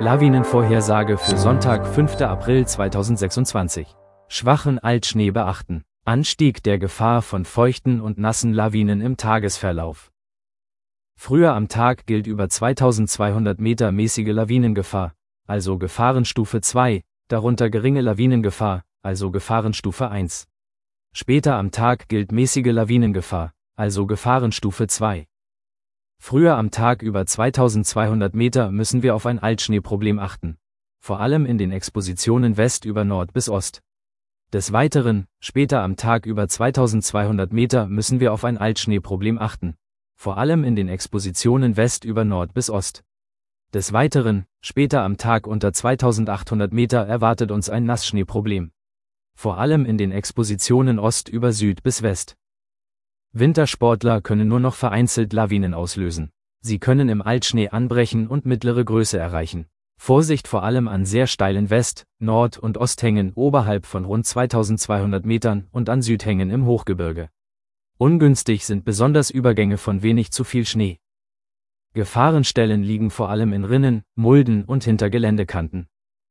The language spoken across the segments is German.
Lawinenvorhersage für Sonntag, 5. April 2026. Schwachen Altschnee beachten. Anstieg der Gefahr von feuchten und nassen Lawinen im Tagesverlauf. Früher am Tag gilt über 2200 Meter mäßige Lawinengefahr, also Gefahrenstufe 2, darunter geringe Lawinengefahr, also Gefahrenstufe 1. Später am Tag gilt mäßige Lawinengefahr, also Gefahrenstufe 2. Früher am Tag über 2200 Meter müssen wir auf ein Altschneeproblem achten, vor allem in den Expositionen West über Nord bis Ost. Des Weiteren, später am Tag über 2200 Meter müssen wir auf ein Altschneeproblem achten, vor allem in den Expositionen West über Nord bis Ost. Des Weiteren, später am Tag unter 2800 Meter erwartet uns ein Nassschneeproblem, vor allem in den Expositionen Ost über Süd bis West. Wintersportler können nur noch vereinzelt Lawinen auslösen. Sie können im Altschnee anbrechen und mittlere Größe erreichen. Vorsicht vor allem an sehr steilen West-, Nord- und Osthängen oberhalb von rund 2200 Metern und an Südhängen im Hochgebirge. Ungünstig sind besonders Übergänge von wenig zu viel Schnee. Gefahrenstellen liegen vor allem in Rinnen, Mulden und hinter Geländekanten.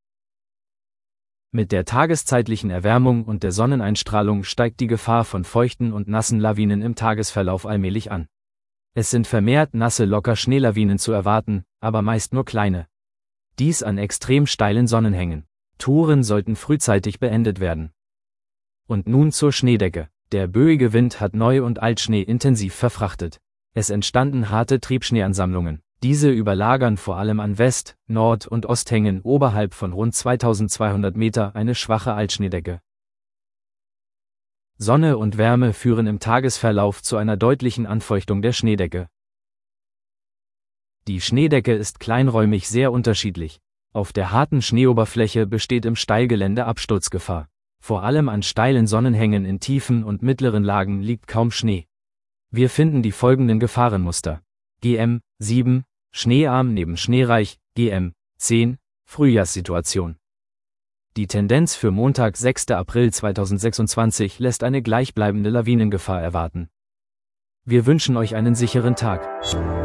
Mit der tageszeitlichen Erwärmung und der Sonneneinstrahlung steigt die Gefahr von feuchten und nassen Lawinen im Tagesverlauf allmählich an. Es sind vermehrt nasse Locker-Schneelawinen zu erwarten, aber meist nur kleine. Dies an extrem steilen Sonnenhängen. Touren sollten frühzeitig beendet werden. Und nun zur Schneedecke. Der böige Wind hat Neu- und Altschnee intensiv verfrachtet. Es entstanden harte Triebschneeansammlungen. Diese überlagern vor allem an West-, Nord- und Osthängen oberhalb von rund 2200 Meter eine schwache Altschneedecke. Sonne und Wärme führen im Tagesverlauf zu einer deutlichen Anfeuchtung der Schneedecke. Die Schneedecke ist kleinräumig sehr unterschiedlich. Auf der harten Schneeoberfläche besteht im Steilgelände Absturzgefahr. Vor allem an steilen Sonnenhängen in tiefen und mittleren Lagen liegt kaum Schnee. Wir finden die folgenden Gefahrenmuster. GM 7, Schneearm neben Schneereich, GM 10, Frühjahrssituation. Die Tendenz für Montag, 6. April 2026 lässt eine gleichbleibende Lawinengefahr erwarten. Wir wünschen euch einen sicheren Tag.